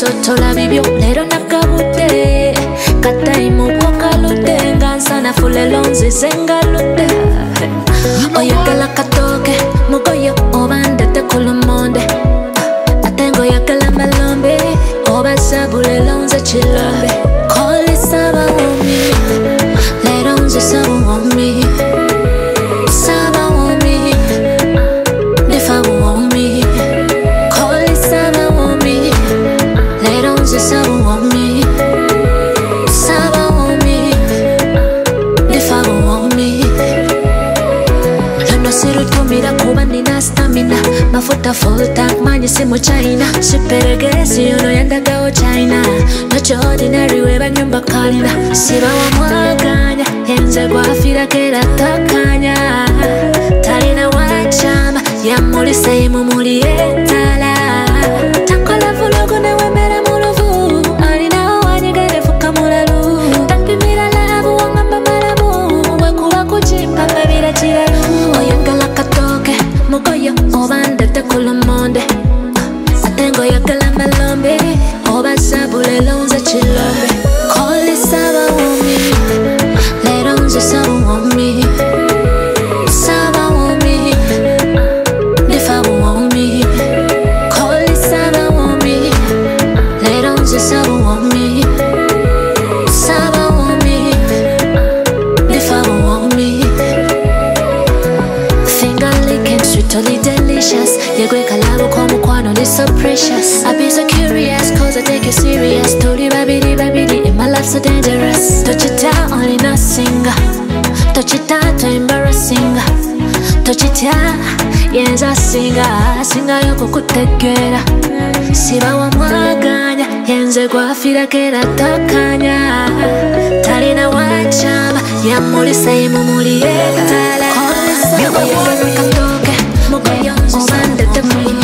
sotola bibyo lero nakabudde katayimu bwokaludde nga nsana fulelo nzize ngaludde oyagala katooke mugoyo oba ndete ku lumonde ate ng'oyagala malombe oba sabulelo nze kilombe kolisa bawomi lero nze sabuwomi sabawomi ndifa buwomi kolisa bawomi lero nze sabuwomi sabawomi ndifa buwomi luno sirutumira kuba nina stamina mafuta full tank manyi si mu China siperegesi yono yandagawo China nocho ordinary weba nyumba kalina siba wamwaganya yenze gwafira kera takanya talina wachama yamulisa imumuli etala takola vulugu newemera muluvu alinawo wanyegere fuka mulalu tampimira labu wangamba malamu wekuba kuchimpa mbabira chiralu oyagala katoke mugoyo oba ndete ku lumonde ate ng'oyagala malombe oba sabulelo nze kilombe kolisa bawomi lero nze sabuwomi sabawomi ndifa buwomi kolisa bawomi lero nze sabuwomi sabawomi ndifa buwomi finger licking sweetly delicious yegwe kalabo komukwano is so precious I be so curious cause I take you serious tuli babiri babiri and my life so dangerous tochita only no singer tochita to embarrassing tochita yenza singa yoko kutegera siba wamwaganya yenze gwafira kera takanya talina wachama yamulisa imumuli etala oyagala katoke mugoyo oba ndete ku